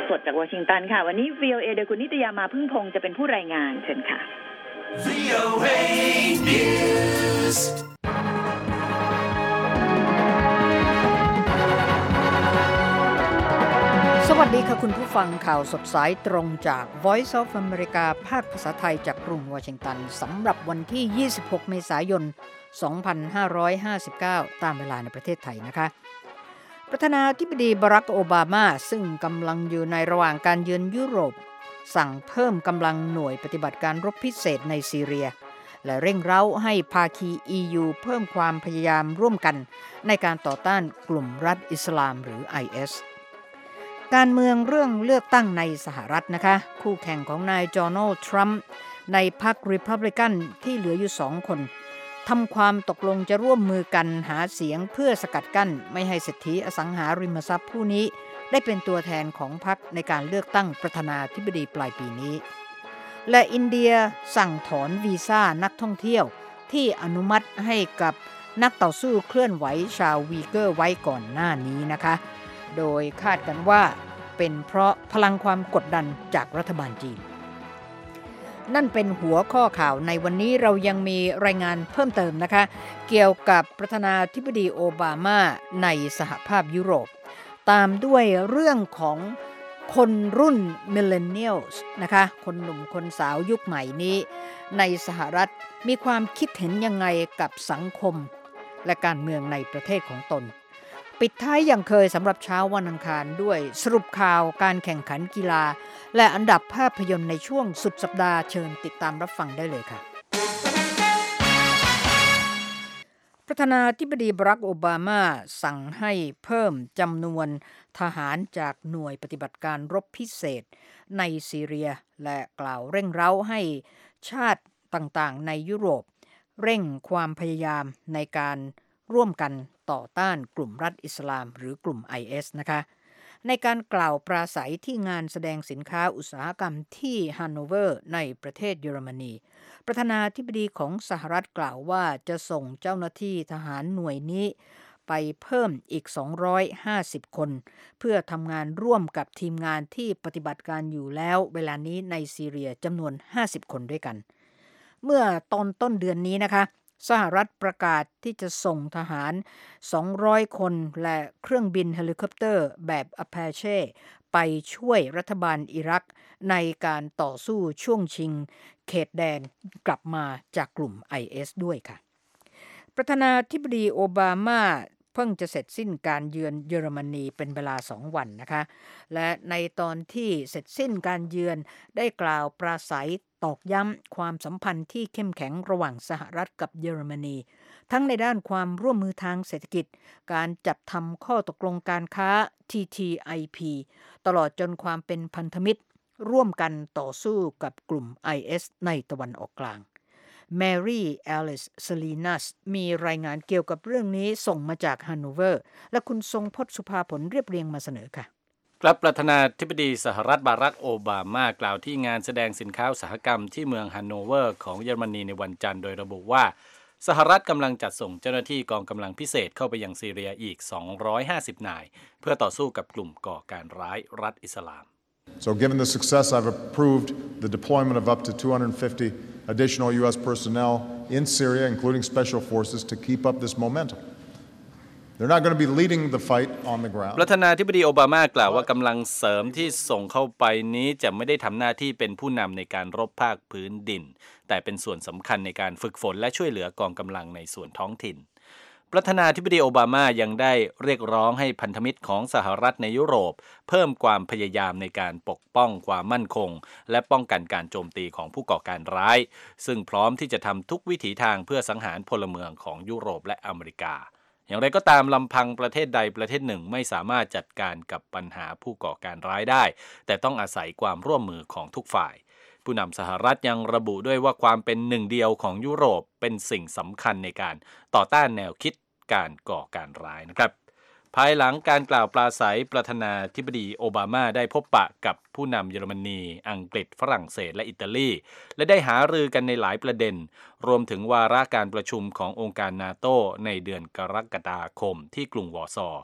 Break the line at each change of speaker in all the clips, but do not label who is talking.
สดจากวอชิงตันค่ะวันนี้ VOA โดยคุณนิตยามาพึ่งพงษ์จะเป็นผู้รายงานเชิญค่ะ VOA News
สวัสดีค่ะคุณผู้ฟังข่าวสดสายตรงจาก Voice of America ภาคภาษาไทยจากกรุงวอชิงตันสำหรับวันที่26เมษายน2559ตามเวลาในประเทศไทยนะคะประธานาธิบดีบารักโอบามาซึ่งกำลังอยู่ในระหว่างการเยือนยุโรปสั่งเพิ่มกำลังหน่วยปฏิบัติการรบพิเศษในซีเรียและเร่งเร้าให้ภาคี EU เพิ่มความพยายามร่วมกันในการต่อต้านกลุ่มรัฐอิสลามหรือ ISการเมืองเรื่องเลือกตั้งในสหรัฐนะคะคู่แข่งของนายโดนัลด์ทรัมป์ในพรรครีพับลิกันที่เหลืออยู่2คนทำความตกลงจะร่วมมือกันหาเสียงเพื่อสกัดกั้นไม่ให้เศรษฐีอสังหาริมทรัพย์ผู้นี้ได้เป็นตัวแทนของพรรคในการเลือกตั้งประธานาธิบดีปลายปีนี้และอินเดียสั่งถอนวีซ่านักท่องเที่ยวที่อนุมัติให้กับนักต่อสู้เคลื่อนไหวชาววีเกอร์ไว้ก่อนหน้านี้นะคะโดยคาดกันว่าเป็นเพราะพลังความกดดันจากรัฐบาลจีนนั่นเป็นหัวข้อข่าวในวันนี้เรายังมีรายงานเพิ่มเติมนะคะเกี่ยวกับประธานาธิบดีโอบามาในสหภาพยุโรปตามด้วยเรื่องของคนรุ่นมิลเลนเนียลส์นะคะคนหนุ่มคนสาวยุคใหม่นี้ในสหรัฐมีความคิดเห็นยังไงกับสังคมและการเมืองในประเทศของตนปิดท้ายอย่างเคยสำหรับเช้าวันอังคารด้วยสรุปข่าวการแข่งขันกีฬาและอันดับภาพยนตร์ในช่วงสุดสัปดาห์เชิญติดตามรับฟังได้เลยค่ะประธานาธิบดีบารักโอบามาสั่งให้เพิ่มจำนวนทหารจากหน่วยปฏิบัติการรบพิเศษในซีเรียและกล่าวเร่งเร้าให้ชาติต่างๆในยุโรปเร่งความพยายามในการร่วมกันต่อต้านกลุ่มรัฐอิสลามหรือกลุ่ม IS นะคะในการกล่าวปราศัยที่งานแสดงสินค้าอุตสาหกรรมที่ฮันโนเวอร์ในประเทศเยอรมนีประธานาธิบดีของสหรัฐกล่าวว่าจะส่งเจ้าหน้าที่ทหารหน่วยนี้ไปเพิ่มอีก250คนเพื่อทำงานร่วมกับทีมงานที่ปฏิบัติการอยู่แล้วเวลานี้ในซีเรียจำนวน50คนด้วยกันเมื่อตอนต้นเดือนนี้นะคะสหรัฐประกาศที่จะส่งทหาร200คนและเครื่องบินเฮลิคอปเตอร์แบบ Apache ไปช่วยรัฐบาลอิรักในการต่อสู้ช่วงชิงเขตแดนกลับมาจากกลุ่ม IS ด้วยค่ะประธานาธิบดีโอบามาเพิ่งจะเสร็จสิ้นการเยือนเยอรมนีเป็นเวลา2วันนะคะและในตอนที่เสร็จสิ้นการเยือนได้กล่าวปราศัยตอกย้ำความสัมพันธ์ที่เข้มแข็งระหว่างสหรัฐกับเยอรมนีทั้งในด้านความร่วมมือทางเศรษฐกิจการจัดทำข้อตกลงการค้า TTIP ตลอดจนความเป็นพันธมิตรร่วมกันต่อสู้กับกลุ่ม IS ในตะวันออกกลางแมรี่แอลิสซาลีนัสมีรายงานเกี่ยวกับเรื่องนี้ส่งมาจากฮันโนเวอร์และคุณทรงพจน์สุภาผลเรียบเรียงมาเสนอค่ะ
ครับประธานาธิบดีสหรัฐบารักโอบามากล่าวที่งานแสดงสินค้าอุตสาหกรรมที่เมืองฮันโนเวอร์ของเยอรมนีในวันจันทร์โดยระบุว่าสหรัฐกำลังจัดส่งเจ้าหน้าที่กองกำลังพิเศษเข้าไปยังซีเรียอีก250นายเพื่อต่อสู้กับกลุ่มก่อการร้ายรัฐอิสลาม
So given the success, I've approved the deployment of up to 250 additional U.S. personnel in Syria, including special forces, to keep up this momentum. They're not going to be leading the fight on the ground.
ประธานาธิบดีโอบามากล่าวว่ากำลังเสริมที่ส่งเข้าไปนี้จะไม่ได้ทำหน้าที่เป็นผู้นำในการรบภาคพื้นดินแต่เป็นส่วนสำคัญในการฝึกฝนและช่วยเหลือกองกำลังในส่วนท้องถิ่นประธานาธิบดีโอบามายังได้เรียกร้องให้พันธมิตรของสหรัฐในยุโรปเพิ่มความพยายามในการปกป้องความมั่นคงและป้องกันการโจมตีของผู้ก่อการร้ายซึ่งพร้อมที่จะทำทุกวิถีทางเพื่อสังหารพลเมืองของยุโรปและอเมริกาอย่างไรก็ตามลำพังประเทศใดประเทศหนึ่งไม่สามารถจัดการกับปัญหาผู้ก่อการร้ายได้แต่ต้องอาศัยความร่วมมือของทุกฝ่ายผู้นำสหรัฐยังระบุด้วยว่าความเป็นหนึ่งเดียวของยุโรปเป็นสิ่งสำคัญในการต่อต้านแนวคิดการก่อการร้ายนะครับภายหลังการกล่าวปราศัยประธานาธิบดีโอบามาได้พบปะกับผู้นำเยอรมนีอังกฤษฝรั่งเศสและอิตาลีและได้หารือกันในหลายประเด็นรวมถึงวาระการประชุมขององค์การนาโตในเดือนกรกฎาคมที่กรุงวอร์ซอ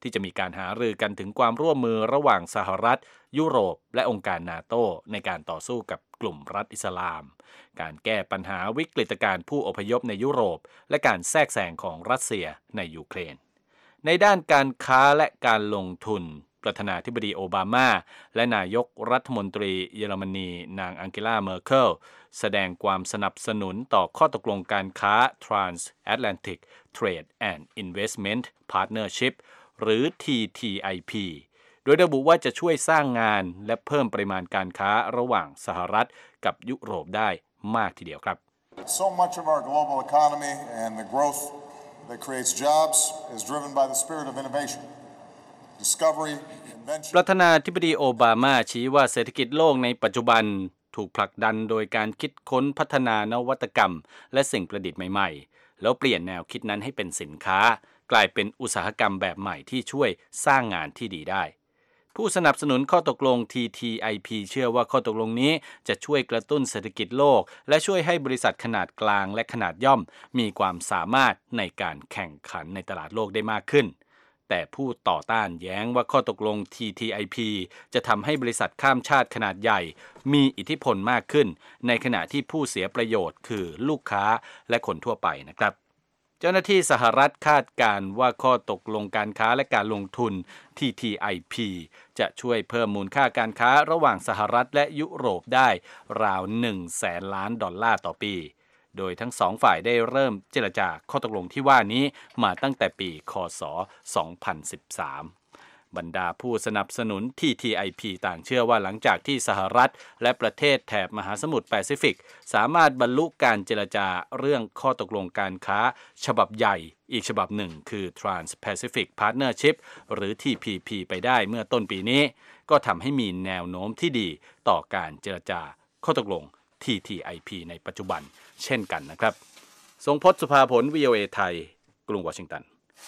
ที่จะมีการหารือกันถึงความร่วมมือระหว่างสหรัฐยุโรปและองค์การนาโตในการต่อสู้กับกลุ่มรัฐอิสลามการแก้ปัญหาวิกฤตการณ์ผู้อพยพในยุโรปและการแทรกแซงของรัสเซียในยูเครนในด้านการค้าและการลงทุนประธานาธิบดีโอบามาและนายกรัฐมนตรีเยอรมนีนางอังเกลาเมอร์เคิลแสดงความสนับสนุนต่อข้อตกลงการค้า Transatlantic Trade and Investment Partnership หรือ TTIP โดยระบุว่าจะช่วยสร้างงานและเพิ่มปริมาณการค้าระหว่างสหรัฐกับยุโรปได้มากทีเดียวครับ
So much of our global economy and the growth that creates jobs is driven by the spirit of innovation. Discovery, invention.
ประธานาธิบดีโอบามาชี้ว่าเศรษฐกิจโลกในปัจจุบันถูกผลักดันโดยการคิดค้นพัฒนานวัตกรรมและสิ่งประดิษฐ์ใหม่ๆแล้วเปลี่ยนแนวคิดนั้นให้เป็นสินค้ากลายเป็นอุตสาหกรรมแบบใหม่ที่ช่วยสร้างงานที่ดีได้ผู้สนับสนุนข้อตกลง TTIP เชื่อว่าข้อตกลงนี้จะช่วยกระตุ้นเศรษฐกิจโลกและช่วยให้บริษัทขนาดกลางและขนาดย่อมมีความสามารถในการแข่งขันในตลาดโลกได้มากขึ้นแต่ผู้ต่อต้านแย้งว่าข้อตกลง TTIP จะทำให้บริษัทข้ามชาติขนาดใหญ่มีอิทธิพลมากขึ้นในขณะที่ผู้เสียประโยชน์คือลูกค้าและคนทั่วไปนะครับเจ้าหน้าที่สหรัฐคาดการณ์ว่าข้อตกลงการค้าและการลงทุน TTIP จะช่วยเพิ่มมูลค่าการค้าระหว่างสหรัฐและยุโรปได้ราว$100,000 ล้านต่อปีโดยทั้งสองฝ่ายได้เริ่มเจรจาข้อตกลงที่ว่านี้มาตั้งแต่ปีค.ศ. 2013บรรดาผู้สนับสนุน TTIP ต่างเชื่อว่าหลังจากที่สหรัฐและประเทศแถบมหาสมุทรแปซิฟิกสามารถบรรลุการเจรจาเรื่องข้อตกลงการค้าฉบับใหญ่อีกฉบับหนึ่งคือ Trans-Pacific Partnership หรือ TPP ไปได้เมื่อต้นปีนี้ก็ทำให้มีแนวโน้มที่ดีต่อการเจรจาข้อตกลง TTIP ในปัจจุบันเช่นกันนะครับทรงพจน์ สุภาผล VOA ไทยกรุงวอชิงตัน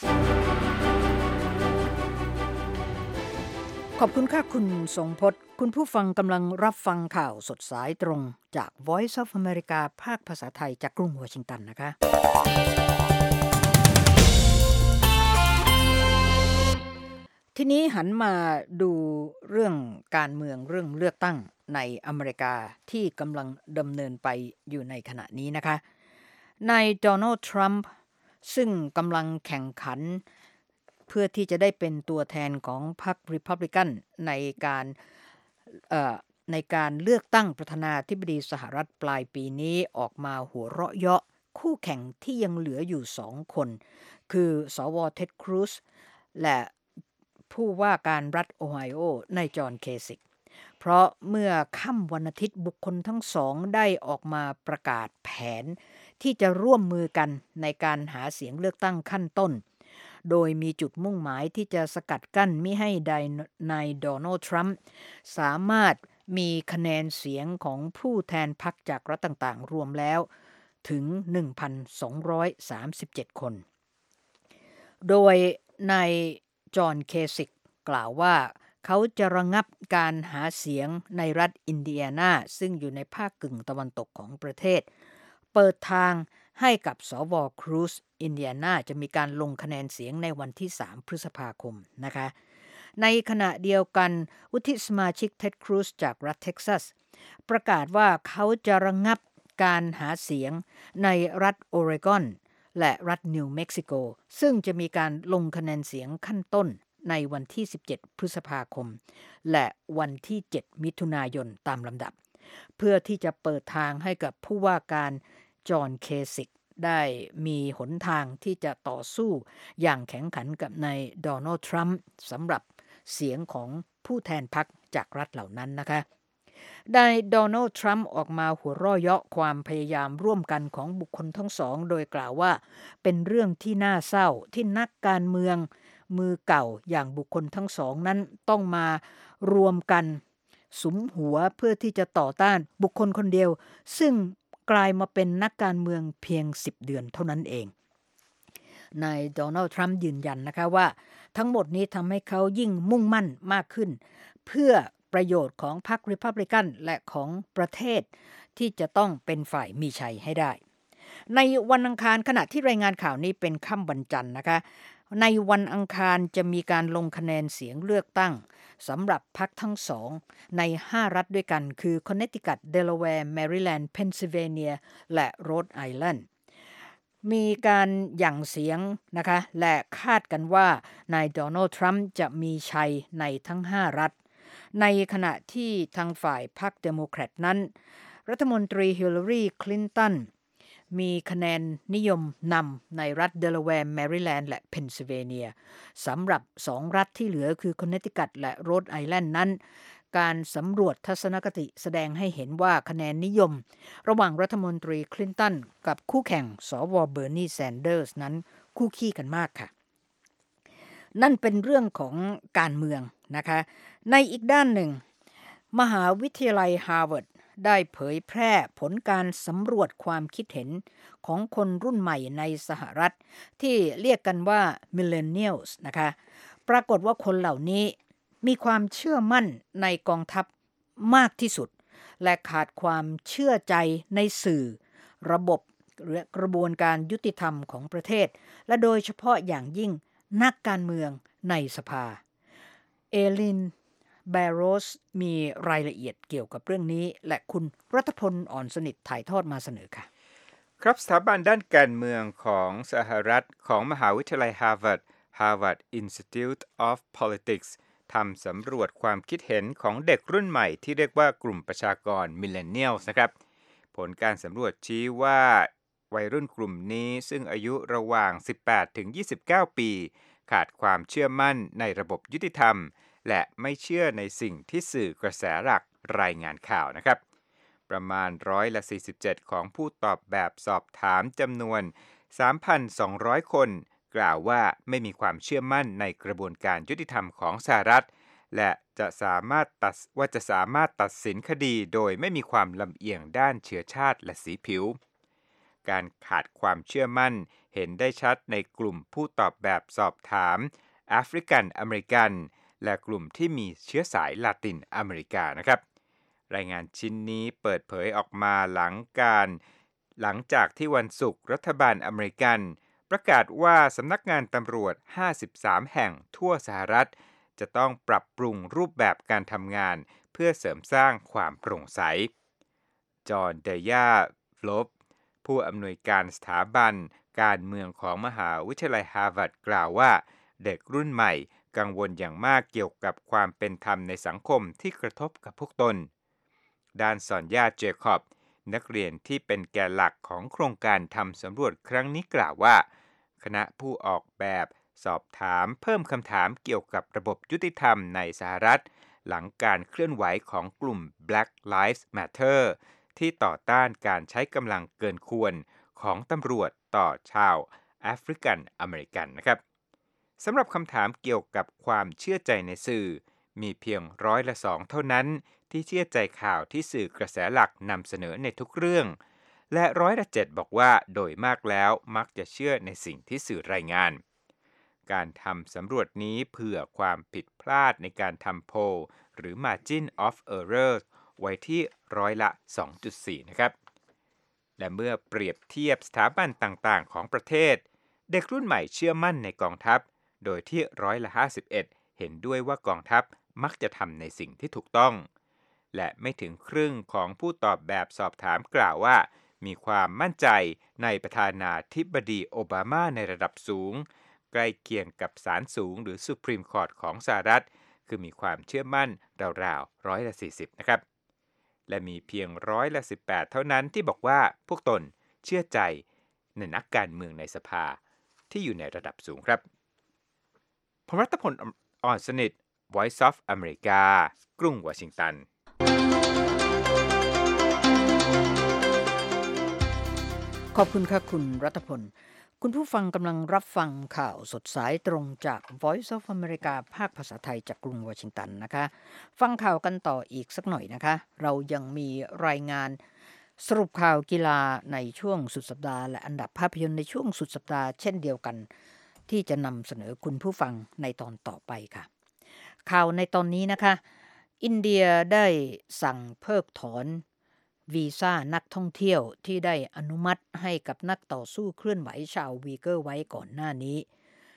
ขอบคุณค่ะคุณทรงพจน์คุณผู้ฟังกำลังรับฟังข่าวสดสายตรงจาก Voice of America ภาคภาษาไทยจากกรุงวอชิงตันนะคะทีนี้หันมาดูเรื่องการเมืองเรื่องเลือกตั้งในอเมริกาที่กำลังดำเนินไปอยู่ในขณะนี้นะคะนายโดนัลด์ทรัมป์ซึ่งกำลังแข่งขันเพื่อที่จะได้เป็นตัวแทนของพรรครีพับลิกันในการเลือกตั้งประธานาธิบดีสหรัฐปลายปีนี้ออกมาหัวเราะเยาะคู่แข่งที่ยังเหลืออยู่2คนคือสว.เท็ด ครูซและผู้ว่าการรัฐโอไฮโอนายจอห์น เคสิกเพราะเมื่อค่ำวันอาทิตย์บุคคลทั้งสองได้ออกมาประกาศแผนที่จะร่วมมือกันในการหาเสียงเลือกตั้งขั้นต้นโดยมีจุดมุ่งหมายที่จะสกัดกั้นมิให้นายโดนัลด์ทรัมป์สามารถมีคะแนนเสียงของผู้แทนพรรคจากรัฐต่างๆรวมแล้วถึง 1,237 คนโดยนายจอห์น เคสิกกล่าวว่าเขาจะระงับการหาเสียงในรัฐอินเดียนาซึ่งอยู่ในภาคกึ่งตะวันตกของประเทศเปิดทางให้กับสว.ครูซอินเดียนาจะมีการลงคะแนนเสียงในวันที่3 พฤษภาคมนะคะในขณะเดียวกันวุฒิสมาชิกเท็ด ครูซจากรัฐเท็กซัสประกาศว่าเขาจะระงับการหาเสียงในรัฐโอเรกอนและรัฐนิวเม็กซิโกซึ่งจะมีการลงคะแนนเสียงขั้นต้นในวันที่17 พฤษภาคมและวันที่7 มิถุนายนตามลำดับเพื่อที่จะเปิดทางให้กับผู้ว่าการจอห์น เคสิกได้มีหนทางที่จะต่อสู้อย่างแข็งขันกับนายโดนัลด์ทรัมป์สำหรับเสียงของผู้แทนพรรคจากรัฐเหล่านั้นนะคะนายโดนัลด์ทรัมป์ออกมาหัวเราะเยาะความพยายามร่วมกันของบุคคลทั้งสองโดยกล่าวว่าเป็นเรื่องที่น่าเศร้าที่นักการเมืองมือเก่าอย่างบุคคลทั้งสองนั้นต้องมารวมกันสุมหัวเพื่อที่จะต่อต้านบุคคลคนเดียวซึ่งกลายมาเป็นนักการเมืองเพียง10 เดือนเท่านั้นเองนายโดนัลด์ทรัมป์ยืนยันนะคะว่าทั้งหมดนี้ทำให้เขายิ่งมุ่งมั่นมากขึ้นเพื่อประโยชน์ของพรรครีพับลิกันและของประเทศที่จะต้องเป็นฝ่ายมีชัยให้ได้ในวันอังคารขณะที่รายงานข่าวนี้เป็นค่ำวันจันทร์นะคะในวันอังคารจะมีการลงคะแนนเสียงเลือกตั้งสำหรับพรรคทั้งสองใน5รัฐด้วยกันคือ Connecticut, Delaware, Maryland, Pennsylvania และ Rhode Island มีการหยั่งเสียงนะคะและคาดกันว่านายโดนัลด์ทรัมป์จะมีชัยในทั้ง5รัฐในขณะที่ทางฝ่ายพรรคเดโมแครตนั้นรัฐมนตรีฮิลลารีคลินตันมีคะแนนนิยมนำในรัฐเดลาแวร์แมริแลนด์และเพนซิลเวเนียสำหรับ2รัฐที่เหลือคือคอนเนตทิคัตและโรดไอแลนด์นั้นการสำรวจทัศนคติแสดงให้เห็นว่าคะแนนนิยมระหว่างรัฐมนตรีคลินตันกับคู่แข่งสวเบอร์นีแซนเดอร์สนั้นคู่ขี้กันมากค่ะนั่นเป็นเรื่องของการเมืองนะคะในอีกด้านหนึ่งมหาวิทยาลัยฮาร์วาร์ดได้เผยแพร่ผลการสำรวจความคิดเห็นของคนรุ่นใหม่ในสหรัฐที่เรียกกันว่า Millennials นะคะปรากฏว่าคนเหล่านี้มีความเชื่อมั่นในกองทัพมากที่สุดและขาดความเชื่อใจในสื่อระบบและกระบวนการยุติธรรมของประเทศและโดยเฉพาะอย่างยิ่งนักการเมืองในสภาเอลินแบโรสมีรายละเอียดเกี่ยวกับเรื่องนี้และคุณรัฐพลอ่อนสนิทถ่ายทอดมาเสนอค่ะ
ครับสถาบันด้านการเมืองของสหรัฐของมหาวิทยาลัย Harvard Institute of Politics ทำสำรวจความคิดเห็นของเด็กรุ่นใหม่ที่เรียกว่ากลุ่มประชากร Millennials นะครับผลการสำรวจชี้ว่าวัยรุ่นกลุ่มนี้ซึ่งอายุระหว่าง 18-29 ปีขาดความเชื่อมั่นในระบบยุติธรรมและไม่เชื่อในสิ่งที่สื่อกระแสหลักรายงานข่าวนะครับประมาณ47%ของผู้ตอบแบบสอบถามจำนวน 3,200 คนกล่าวว่าไม่มีความเชื่อมั่นในกระบวนการยุติธรรมของสหรัฐและจะสามารถตัดสินคดีโดยไม่มีความลำเอียงด้านเชื้อชาติและสีผิวการขาดความเชื่อมั่นเห็นได้ชัดในกลุ่มผู้ตอบแบบสอบถามแอฟริกันอเมริกันและกลุ่มที่มีเชื้อสายลาตินอเมริกานะครับรายงานชิ้นนี้เปิดเผยออกมาหลังจากที่วันศุกร์รัฐบาลอเมริกันประกาศว่าสำนักงานตำรวจ53แห่งทั่วสหรัฐจะต้องปรับปรุงรูปแบบการทำงานเพื่อเสริมสร้างความโปร่งใสจอห์น เดย่า ฟลอบผู้อำนวยการสถาบันการเมืองของมหาวิทยาลัยฮาร์วาร์ดกล่าวว่าเด็กรุ่นใหม่กังวลอย่างมากเกี่ยวกับความเป็นธรรมในสังคมที่กระทบกับพวกตนด้านซอนยา เจคอบนักเรียนที่เป็นแกนหลักของโครงการทำสำรวจครั้งนี้กล่าวว่าคณะผู้ออกแบบสอบถามเพิ่มคำถามเกี่ยวกับระบบยุติธรรมในสหรัฐหลังการเคลื่อนไหวของกลุ่ม Black Lives Matter ที่ต่อต้านการใช้กำลังเกินควรของตำรวจต่อชาวแอฟริกันอเมริกันนะครับสำหรับคำถามเกี่ยวกับความเชื่อใจในสื่อมีเพียง2%เท่านั้นที่เชื่อใจข่าวที่สื่อกระแสหลักนำเสนอในทุกเรื่องและ7%บอกว่าโดยมากแล้วมักจะเชื่อในสิ่งที่สื่อรายงานการทำสำรวจนี้เผื่อความผิดพลาดในการทำโพลหรือ Margin of Error ไว้ที่2.4% นะครับและเมื่อเปรียบเทียบสถาบันต่างๆของประเทศเด็กรุ่นใหม่เชื่อมั่นในกองทัพโดยที่51%เห็นด้วยว่ากองทัพมักจะทำในสิ่งที่ถูกต้องและไม่ถึงครึ่งของผู้ตอบแบบสอบถามกล่าวว่ามีความมั่นใจในประธานาธิบดีโอบามาในระดับสูงใกล้เคียงกับศาลสูงหรือ Supreme Court ของสหรัฐคือมีความเชื่อมั่นราวๆ40%นะครับและมีเพียง18%เท่านั้นที่บอกว่าพวกตนเชื่อใจในนักการเมืองในสภาที่อยู่ในระดับสูงครับผมรัฐพลอ่อนสนิท Voice of America กรุงวอชิงตัน
ขอบคุณค่ะคุณรัฐพลคุณผู้ฟังกำลังรับฟังข่าวสดสายตรงจาก Voice of America ภาคภาษาไทยจากกรุงวอชิงตันนะคะฟังข่าวกันต่ออีกสักหน่อยนะคะเรายังมีรายงานสรุปข่าวกีฬาในช่วงสุดสัปดาห์และอันดับภาพยนตร์ในช่วงสุดสัปดาห์เช่นเดียวกันที่จะนำเสนอคุณผู้ฟังในตอนต่อไปค่ะข่าวในตอนนี้นะคะอินเดียได้สั่งเพิกถอนวีซ่านักท่องเที่ยวที่ได้อนุมัติให้กับนักต่อสู้เคลื่อนไหวชาววีเกอร์ไว้ก่อนหน้านี้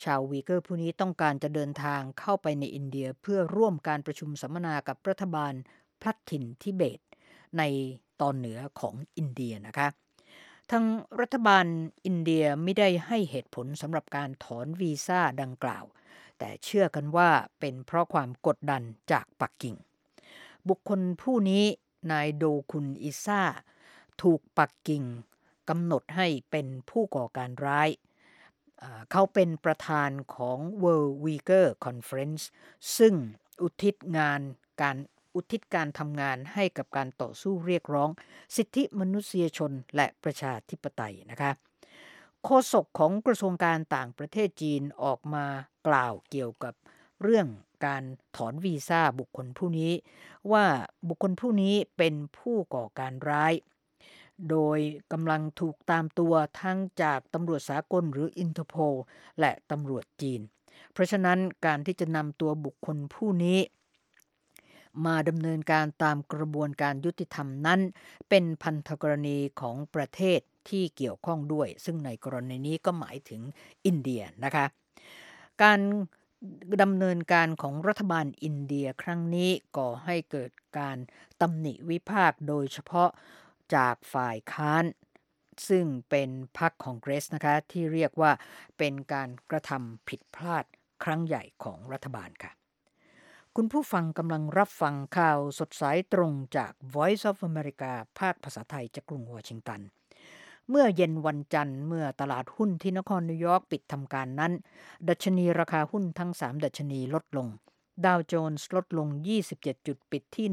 ชาววีเกอร์ผู้นี้ต้องการจะเดินทางเข้าไปในอินเดียเพื่อร่วมการประชุมสัมมนากับรัฐบาลพลัดถิ่นทิเบตในตอนเหนือของอินเดียนะคะทางรัฐบาลอินเดียไม่ได้ให้เหตุผลสำหรับการถอนวีซ่าดังกล่าวแต่เชื่อกันว่าเป็นเพราะความกดดันจากปักกิ่งบุคคลผู้นี้นายโดคุนอิซ่าถูกปักกิ่งกำหนดให้เป็นผู้ก่อการร้ายเขาเป็นประธานของ World Uyghur Conference ซึ่งอุทิศการทำงานให้กับการต่อสู้เรียกร้องสิทธิมนุษยชนและประชาธิปไตยนะคะโฆษกของกระทรวงการต่างประเทศจีนออกมากล่าวเกี่ยวกับเรื่องการถอนวีซ่าบุคคลผู้นี้ว่าบุคคลผู้นี้เป็นผู้ก่อการร้ายโดยกำลังถูกตามตัวทั้งจากตำรวจสากลหรืออินเตอร์โพลและตำรวจจีนเพราะฉะนั้นการที่จะนำตัวบุคคลผู้นี้มาดำเนินการตามกระบวนการยุติธรรมนั้นเป็นพันธกรณีของประเทศที่เกี่ยวข้องด้วยซึ่งในกรณีนี้ก็หมายถึงอินเดียนะคะการดำเนินการของรัฐบาลอินเดียครั้งนี้ก่อให้เกิดการตำหนิวิพากษ์โดยเฉพาะจากฝ่ายค้านซึ่งเป็นพรรคคองเกรสนะคะที่เรียกว่าเป็นการกระทำผิดพลาดครั้งใหญ่ของรัฐบาลค่ะคุณผู้ฟังกำลังรับฟังข่าวสดสายตรงจาก Voice of America ภาคภาษาไทยจากกรุงวอชิงตันเมื่อเย็นวันจันทร์เมื่อตลาดหุ้นที่นครนิวยอร์กปิดทำการนั้นดัชนีราคาหุ้นทั้ง3ดัชนีลดลงดาวโจนส์ลดลง27จุดปิดที่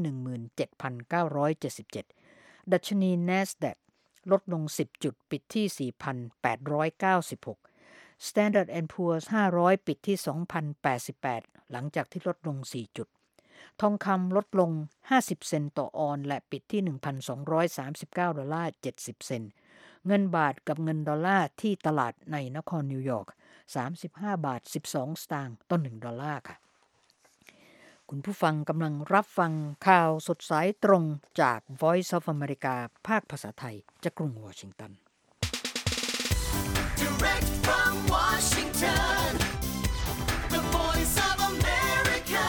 17,977 ดัชนี NASDAQ ลดลง10จุดปิดที่ 4,896 Standard & Poor's 500ปิดที่ 2,088 หลังจากที่ลดลง4จุดทองคำลดลง50เซนต์ต่อออนซ์และปิดที่ $1,239.70 เซนต์เงินบาทกับเงินดอลลาร์ที่ตลาดในนครนิวยอร์ก 35.12 สตางค์ต่อ1ดอลลาร์ค่ะคุณผู้ฟังกำลังรับฟังข่าวสดสายตรงจาก Voice of America ภาคภาษาไทยจากกรุงวอชิงตัน
Direct from Washington, the Voice of America,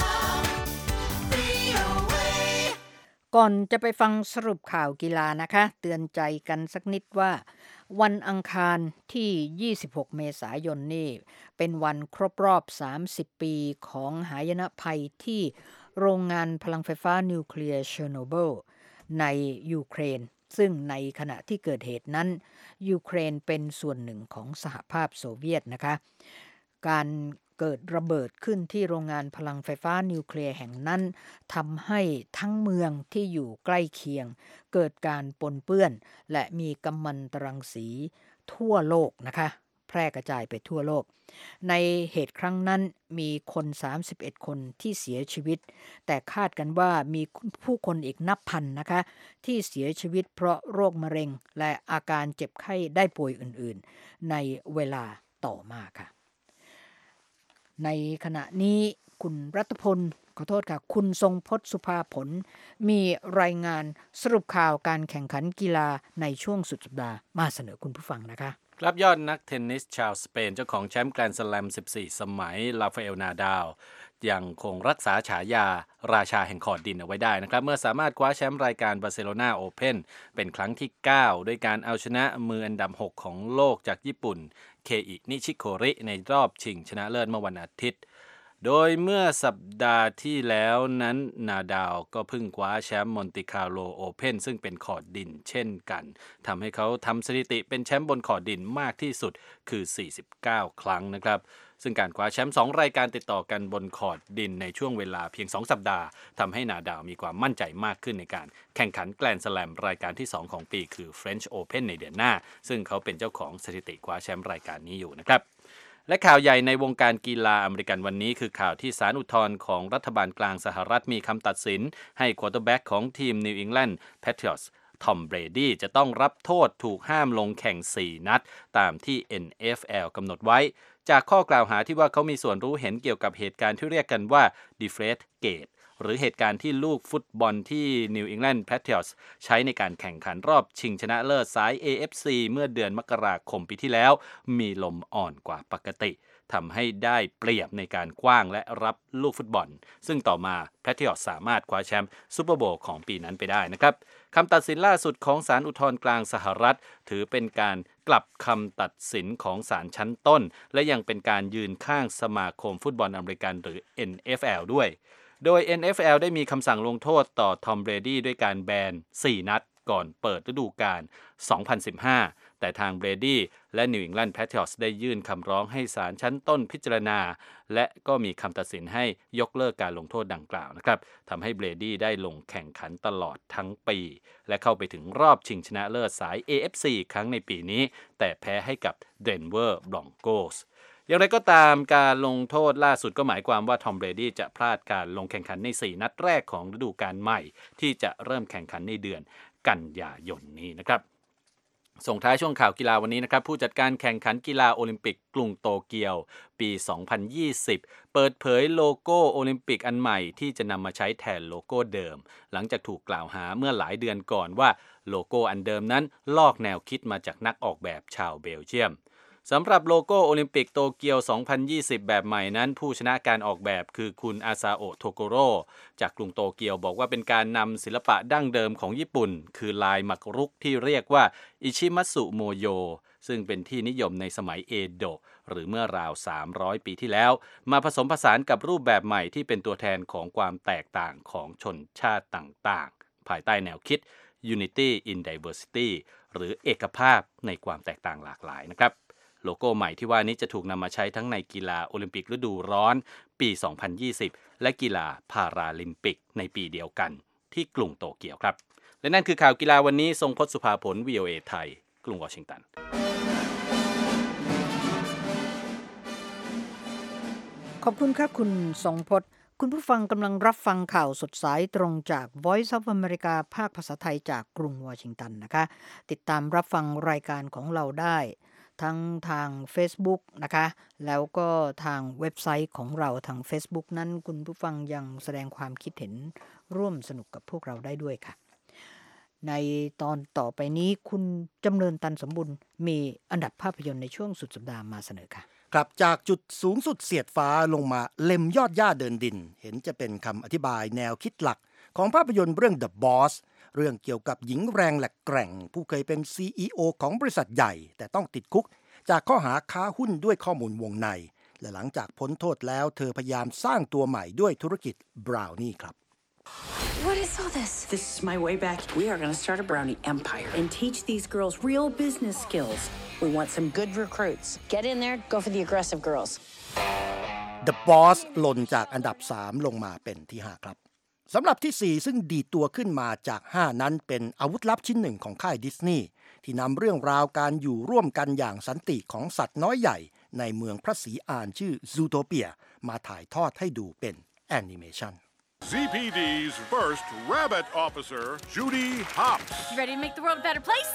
VOA.
ก่อนจะไปฟังสรุปข่าวกีฬานะคะเตือนใจกันสักนิดว่าวันอังคารที่26เมษายนนี่เป็นวันครบรอบ30ปีของหายนะภัยที่โรงงานพลังไฟฟ้านิวเคลียร์เชอร์โนเบิลในยูเครนซึ่งในขณะที่เกิดเหตุนั้นยูเครนเป็นส่วนหนึ่งของสหภาพโซเวียตนะคะการเกิดระเบิดขึ้นที่โรงงานพลังไฟฟ้านิวเคลียร์แห่งนั้นทำให้ทั้งเมืองที่อยู่ใกล้เคียงเกิดการปนเปื้อนและมีกัมมันตรังสีทั่วโลกนะคะแพร่กระจายไปทั่วโลกในเหตุครั้งนั้นมีคน31คนที่เสียชีวิตแต่คาดกันว่ามีผู้คนอีกนับพันนะคะที่เสียชีวิตเพราะโรคมะเร็งและอาการเจ็บไข้ได้ป่วยอื่นๆในเวลาต่อมาค่ะในขณะนี้คุณรัตพลขอโทษค่ะคุณทรงพจน์สุภาผลมีรายงานสรุปข่าวการแข่งขันกีฬาในช่วงสุดสัปดาห์มาเสนอคุณผู้ฟังนะคะ
ครับยอดนักเทนนิสชาวสเปนเจ้าของแชมป์แกรนด์สแลม14สมัยราฟาเอลนาดาลยังคงรักษาฉายาราชาแห่งคอร์ตดินเอาไว้ได้นะครับเมื่อสามารถคว้าแชมป์รายการบาร์เซโลนาโอเพ่นเป็นครั้งที่9ด้วยการเอาชนะมืออันดับ6ของโลกจากญี่ปุ่นเคอินิชิโคริในรอบชิงชนะเลิศเมื่อวันอาทิตย์โดยเมื่อสัปดาห์ที่แล้วนั้นนาดาลก็เพิ่งคว้าแชมป์มอนติคาร์โลโอเพ่นซึ่งเป็นคอร์ตดินเช่นกันทำให้เขาทำสถิติเป็นแชมป์บนคอร์ตดินมากที่สุดคือ49ครั้งนะครับซึ่งการคว้าแชมป์2รายการติดต่อกันบนคอร์ตดินในช่วงเวลาเพียง2สัปดาห์ทำให้นาดาลมีความมั่นใจมากขึ้นในการแข่งขันแกรนด์สแลมรายการที่2ของปีคือ French Open ในเดือนหน้าซึ่งเขาเป็นเจ้าของสถิติคว้าแชมป์รายการนี้อยู่นะครับและข่าวใหญ่ในวงการกีฬาอเมริกันวันนี้คือข่าวที่ศาลอุทธรณ์ของรัฐบาลกลางสหรัฐมีคำตัดสินให้ควอเตอร์แบ็กของทีมนิวอิงแลนด์แพทริอตส์ทอมเบรดี้จะต้องรับโทษถูกห้ามลงแข่ง4นัดตามที่ NFL กำหนดไว้จากข้อกล่าวหาที่ว่าเขามีส่วนรู้เห็นเกี่ยวกับเหตุการณ์ที่เรียกกันว่า Deflategate หรือเหตุการณ์ที่ลูกฟุตบอลที่ New England Patriots ใช้ในการแข่งขันรอบชิงชนะเลิศสาย AFC เมื่อเดือนมกราคมปีที่แล้วมีลมอ่อนกว่าปกติทำให้ได้เปรียบในการกว้างและรับลูกฟุตบอลซึ่งต่อมาแพทริออตส์สามารถคว้าแชมป์ซูเปอร์โบว์ของปีนั้นไปได้นะครับคำตัดสินล่าสุดของศาลอุทธรณ์กลางสหรัฐถือเป็นการกลับคำตัดสินของศาลชั้นต้นและยังเป็นการยืนข้างสมาคมฟุตบอลอเมริกันหรือ NFL ด้วยโดย NFL ได้มีคำสั่งลงโทษต่อทอมเบรดี้ด้วยการแบน4นัดก่อนเปิดฤดูกาล 2015 แต่ทางเบรดี้และนิวอิงแลนด์แพทริออตส์ได้ยื่นคำร้องให้ศาลชั้นต้นพิจารณาและก็มีคำตัดสินให้ยกเลิกการลงโทษดังกล่าวนะครับทำให้เบรดี้ได้ลงแข่งขันตลอดทั้งปีและเข้าไปถึงรอบชิงชนะเลิศสาย AFC อีกครั้งในปีนี้แต่แพ้ให้กับเดนเวอร์บรอนโกสอย่างไรก็ตามการลงโทษล่าสุดก็หมายความว่าทอมเบรดี้จะพลาดการลงแข่งขันใน4นัดแรกของฤดูกาลใหม่ที่จะเริ่มแข่งขันในเดือนกันยายนนี้นะครับส่งท้ายช่วงข่าวกีฬาวันนี้นะครับผู้จัดการแข่งขันกีฬาโอลิมปิกกรุงโตเกียวปี 2020 เปิดเผยโลโก้โอลิมปิกอันใหม่ที่จะนำมาใช้แทนโลโก้เดิมหลังจากถูกกล่าวหาเมื่อหลายเดือนก่อนว่าโลโก้อันเดิมนั้นลอกแนวคิดมาจากนักออกแบบชาวเบลเยียมสำหรับโลโก้โอลิมปิกโตเกียว 2020 แบบใหม่นั้นผู้ชนะการออกแบบคือคุณอาซาโอะโทโกโร่จากกรุงโตเกียวบอกว่าเป็นการนำศิลปะดั้งเดิมของญี่ปุ่นคือลายหมากรุกที่เรียกว่าอิชิมัตสึโมโยซึ่งเป็นที่นิยมในสมัยเอโดะหรือเมื่อราว300 ปีที่แล้วมาผสมผสานกับรูปแบบใหม่ที่เป็นตัวแทนของความแตกต่างของชนชาติต่างๆภายใต้แนวคิด Unity in Diversity หรือเอกภาพในความแตกต่างหลากหลายนะครับโลโก้ใหม่ที่ว่านี้จะถูกนำมาใช้ทั้งในกีฬาโอลิมปิกฤดูร้อนปี 2020 และกีฬาพาราลิมปิกในปีเดียวกันที่กรุงโตเกียวครับและนั่นคือข่าวกีฬาวันนี้ทรงพจน์สุภาผล VOA ไทยกรุงวอชิงตัน
ขอบคุณครับคุณทรงพจน์คุณผู้ฟังกำลังรับฟังข่าวสดสายตรงจาก Voice of America ภาคภาษาไทยจากกรุงวอชิงตันนะคะติดตามรับฟังรายการของเราได้ทั้งทาง Facebook นะคะแล้วก็ทางเว็บไซต์ของเราทาง Facebook นั้นคุณผู้ฟังยังแสดงความคิดเห็นร่วมสนุกกับพวกเราได้ด้วยค่ะในตอนต่อไปนี้คุณจำเริญตันสมบุญมีอันดับภาพยนตร์ในช่วงสุดสัปดาห์มาเสนอค่ะ
ครับจากจุดสูงสุดเสียดฟ้าลงมาเล็มยอดหญ้าเดินดินเห็นจะเป็นคำอธิบายแนวคิดหลักของภาพยนตร์เรื่อง The Boss เรื่องเกี่ยวกับหญิงแรงและแกร่งผู้เคยเป็น CEO ของบริษัทใหญ่แต่ต้องติดคุกจากข้อหาค้าหุ้นด้วยข้อมูลวงในและหลังจากพ้นโทษแล้วเธอพยายามสร้างตัวใหม่ด้วยธุรกิจ Brownie ครับ
What is all this? This is my way back. We are going to start a brownie empire and teach these girls real business skills. We want some good recruits. Get in there, go for the aggressive girls.
The Boss หล่นจากอันดับ3ลงมาเป็นที่5ครับสำหรับที่4ซึ่งดีดตัวขึ้นมาจาก5นั้นเป็นอาวุธลับชิ้นหนึ่งของค่ายดิสนีย์ที่นำเรื่องราวการอยู่ร่วมกันอย่างสันติของสัตว์น้อยใหญ่ในเมืองพระศรีอานชื่อ Zootopia มาถ่ายทอดให้ดูเป็นแอนิเมชัน
ZPD's first rabbit officer, Judy Hopps.
Ready to make the world a better place?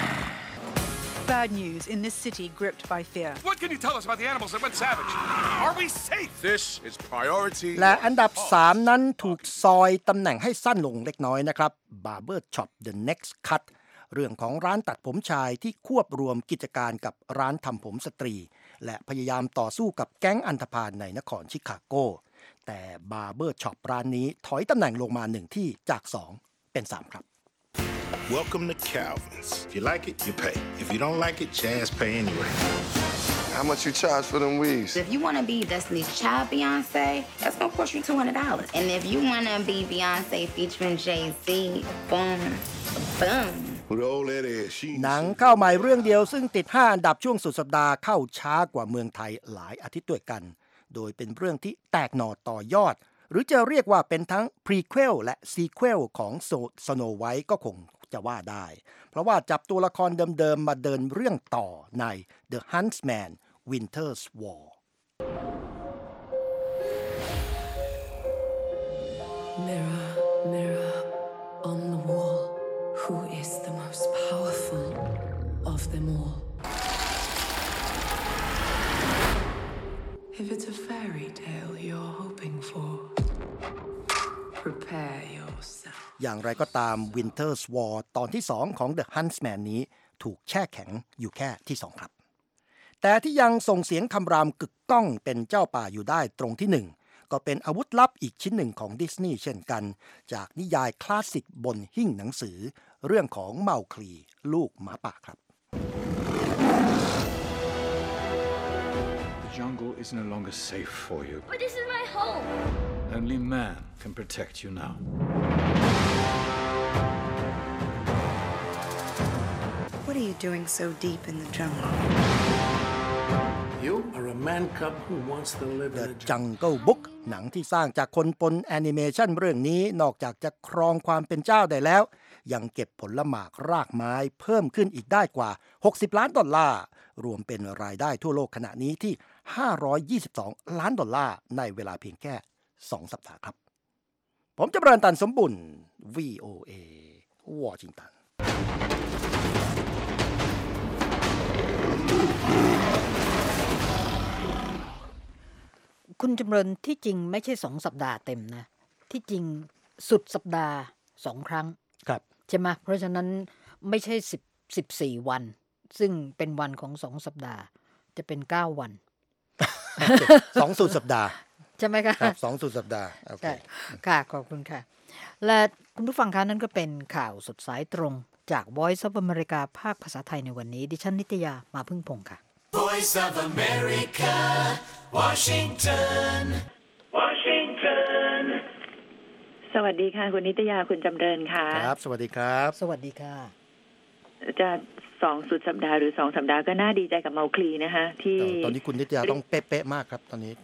Bad news in this city gripped by fear.
What can you tell us about the animals that went savage? Are we safe? This is priority.
และอันดับ3นั้นถูกซอยตำแหน่งให้สั้นลงเล็กน้อยนะครับ Barber Shop The Next Cut เรื่องของร้านตัดผมชายที่ควบรวมกิจการกับร้านทำผมสตรีและพยายามต่อสู้กับแก๊งอันธพาลในนครชิคาโกแต่ Barber Shop ร้านนี้ถอยตำแหน่งลงมา1ที่จาก2เป็น3ครับ
Welcome to Calvin's. If you like it, you pay. If you don't like it, Chaz pay anyway.
How much you charge for them weaves?
If you want to be Destiny's Child Beyonce, that's going to cost you $200. And if you want to be Beyonce featuring Jay-Z, boom, boom.
หนังเข้าใหม่เรื่องเดียวซึ่งติด5อันดับช่วงสุดสัปดาห์เข้าช้ากว่าเมืองไทยหลายอาทิตย์ด้วยกันโดยเป็นเรื่องที่แตกหน่อต่อยอดหรือจะเรียกว่าเป็นทั้ง prequel และ sequel ของ Snow White ก็คงจะว่าได้เพราะว่าจับตัวละครเดิมๆมาเดินเรื่องต่อใน The Huntsman Winter's War
Mirror, mirror on the wall, who is the most powerful of them all? If it's a fairy tale you're hoping for, prepare yourself.
อย่างไรก็ตาม Winter's War ตอนที่2ของ The Huntsman นี้ถูกแช่แข็งอยู่แค่ที่2ครับแต่ที่ยังส่งเสียงคำรามกึกก้องเป็นเจ้าป่าอยู่ได้ตรงที่ 1ก็เป็นอาวุธลับอีกชิ้นหนึ่งของดิสนีย์เช่นกันจากนิยายคลาสสิกบนหิ้งหนังสือเรื่องของเมาคลีลูกหมาป่าครับ
The jungle is no longer safe for you.
But this is my home.
Only man can protect you now.
What are you doing so deep in the jungle?
You are a man cub who wants to live in
The
a
Jungle Book หนังที่สร้างจากคนปนแอนิเมชันเรื่องนี้นอกจากจะครองความเป็นเจ้าได้แล้วยังเก็บผลหมากรากไม้เพิ่มขึ้นอีกได้กว่า$60 ล้านรวมเป็นรายได้ทั่วโลกขณะนี้ที่$522 ล้านในเวลาเพียงแค่2 สัปดาห์ครับผมจำเริญตันสมบุญ VOA วอชิงตัน
คุณจำเริญที่จริงไม่ใช่2 สัปดาห์เต็มนะที่จริงสุดสัปดาห์2 ครั้ง
ครับ
ใช่ไหมเพราะฉะนั้นไม่ใช่14 วันซึ่งเป็นวันของ2 สัปดาห์จะเป็น9 วัน
2 สุดสัปดาห์
ใช่ไหมคะ
ครับ2 สุดสัปดาห์โอเค
ค่ะขอบคุณค่ะและคุณผู้ฟังคะนั่นก็เป็นข่าวสดสายตรงจาก Voice of America ภาคภาษาไทยในวันนี้ดิฉันนิตยามาพึ่งพงษ์ค่ะ
Voice of America Washington
สวัสดีค่ะคุณนิตยาคุณจำเริญค่ะ
ครับสวัสดีครับ
สวัสดีค่ะ
จะ2 สุดสัปดาห์หรือ2 สัปดาห์ก็น่าดีใจกับเมาคลีนะคะที่
ตอนนี้คุณนิตยาต้องเป๊ะๆมากครับตอนนี้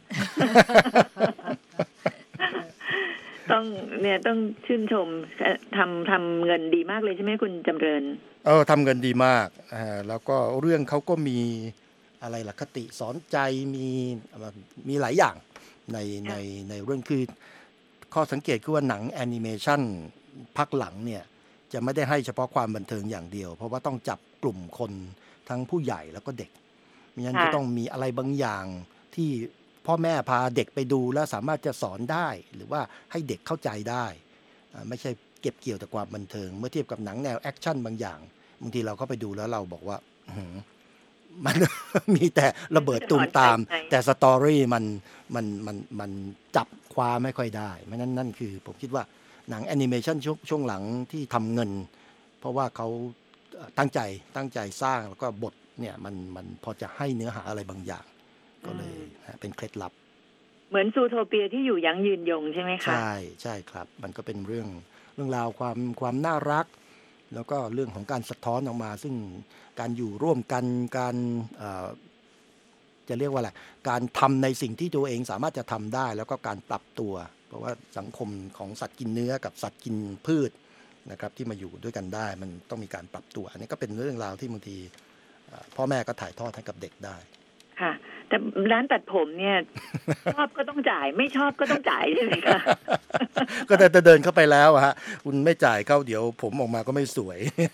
ต้องชื่นชมทำเงินดีมากเลยใช่ไหมคุณจำเริญ
ทำเงินดีมากแล้วก็เรื่องเขาก็มีอะไรล่ะคติสอนใจมีหลายอย่างในเรื่องคือข้อสังเกตคือว่าหนังแอนิเมชันพักหลังเนี่ยจะไม่ได้ให้เฉพาะความบันเทิงอย่างเดียวเพราะว่าต้องจับกลุ่มคนทั้งผู้ใหญ่แล้วก็เด็กมิฉะนั้นจะต้องมีอะไรบางอย่างที่พ่อแม่พาเด็กไปดูแล้วสามารถจะสอนได้หรือว่าให้เด็กเข้าใจได้ไม่ใช่เก็บเกี่ยวแต่ความบันเทิงเมื่อเทียบกับหนังแนวแอคชั่นบางอย่างบางทีเราก็ไปดูแล้วเราบอกว่ามัน มีแต่ระเบิดตูมตามแต่สตอรี่มันจับความไม่ค่อยได้เพราะนั้นนั่นคือผมคิดว่าหนังแอนิเมชันช่วงหลังที่ทำเงินเพราะว่าเขาตั้งใจสร้างแล้วก็บทเนี่ยมันพอจะให้เนื้อหาอะไรบางอย่างก็เลยเป็นเคล็ดลับ
เหมือนซูโทเปียที่อยู่ยั้งยืนยงใช่ไหมคะ
ใช่ครับมันก็เป็นเรื่องราวความน่ารักแล้วก็เรื่องของการสะท้อนออกมาซึ่งการอยู่ร่วมกันการจะเรียกว่าอะไรการทำในสิ่งที่ตัวเองสามารถจะทำได้แล้วก็การปรับตัวเพราะว่าสังคมของสัตว์กินเนื้อกับสัตว์กินพืชนะครับที่มาอยู่ด้วยกันได้มันต้องมีการปรับตัวอันนี้ก็เป็นเรื่องราวที่บางทีพ่อแม่ก็ถ่ายทอดให้กับเด็กได้
ค่ะแต่ร้านตัดผมเนี่ย ชอบก็ต้องจ่ายไม่ชอบก็ต้องจ่ายใช่ไหมคะ
ก็แต่เดินเข้าไปแล้วฮะคุณไม่จ่ายเข้าเดี๋ยวผมออกมาก็ไม่สวย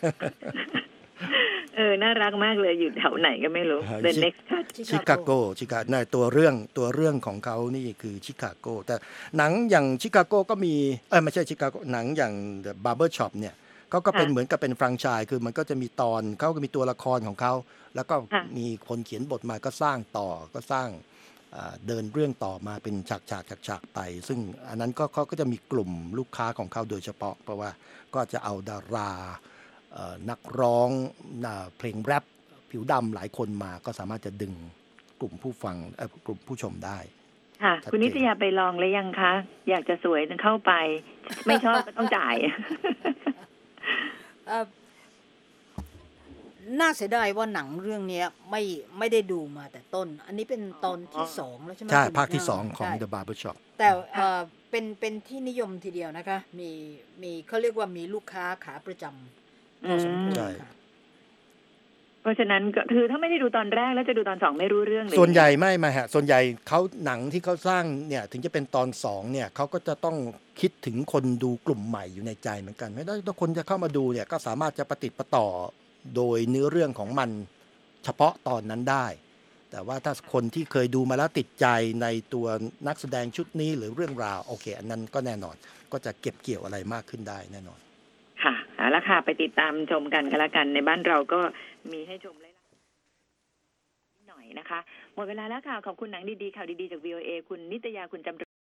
น่ารักมากเลยอยู่แถวไหนก็ไม่รู้ The Next
ชิคาโกในตัวเรื่องของเขานี่คือชิคาโกแต่หนังอย่างชิคาโกก็มีไม่ใช่ชิคาโกหนังอย่าง The Barber Shop เนี่ยเขาก็เป็นเหมือนกับเป็นแฟรนไชส์คือมันก็จะมีตอนเขาก็มีตัวละครของเขาแล้วก็มีคนเขียนบทมาก็สร้างต่อก็สร้างเดินเรื่องต่อมาเป็นฉากไปซึ่งอันนั้นก็เขาก็จะมีกลุ่มลูกค้าของเขาโดยเฉพาะเพราะว่าก็จะเอาดารานักร้องเพลงแรปผิวดำหลายคนมาก็สามารถจะดึงกลุ่มผู้ฟังกลุ่มผู้ชมได้
ค่ะคุณนิตยาไปลองแล้วยังคะอยากจะสวยเข้าไปไม่ชอบก็ต้องจ่าย
น่าเสียดายว่าหนังเรื่องนี้ไม่ได้ดูมาแต่ต้นอันนี้เป็นตอนที่2แล้วใช่ไหม
ใช่ภาคที่2ของ The Barber Shop
แต่เป็นที่นิยมทีเดียวนะคะมีเขาเรียกว่ามีลูกค้าขาประจำพอสมควรค่ะ
เพราะฉะนั้นก็คือถ้าไม่ได้ดูตอนแรกแล้วจะดูตอน2ไม่รู้เรื่องเลย
ส่วนใหญ่ไม่ฮะส่วนใหญ่เขาหนังที่เขาสร้างเนี่ยถึงจะเป็นตอน2เนี่ยเขาก็จะต้องคิดถึงคนดูกลุ่มใหม่อยู่ในใจเหมือนกันไม่ได้ถ้าคนจะเข้ามาดูเนี่ยก็สามารถจะประติดประต่อโดยเนื้อเรื่องของมันเฉพาะตอนนั้นได้แต่ว่าถ้าคนที่เคยดูมาแล้วติดใจในตัวนักแสดงชุดนี้หรือเรื่องราวโอเคอันนั้นก็แน่นอนก็จะเก็บเกี่ยวอะไรมากขึ้นได้แน่นอน
ค่ะเอาละค่ะไปติดตามชมกันแล้วกันในบ้านเราก็มีให้ชมหน่อยนะคะหมดเวลาแล้วค่ะขอบคุณหนังดีๆข่าวดีๆจาก VOA คุณนิตยาคุณจำ